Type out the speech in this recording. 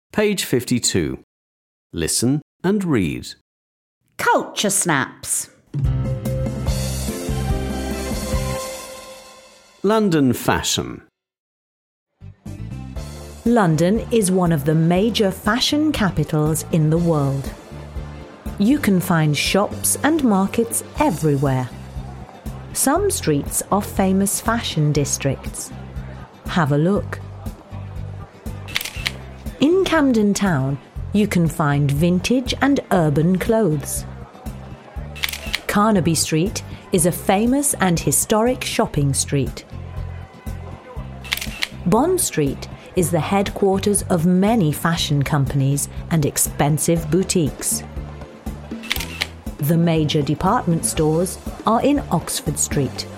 Page 52. Listen and read. Culture snaps. London fashion. London is one of the major fashion capitals in the world. You can find shops and markets everywhere. Some streets are famous fashion districts. Have a look. In Camden Town, you can find vintage and urban clothes. Carnaby Street is a famous and historic shopping street. Bond Street is the headquarters of many fashion companies and expensive boutiques. The major department stores are in Oxford Street.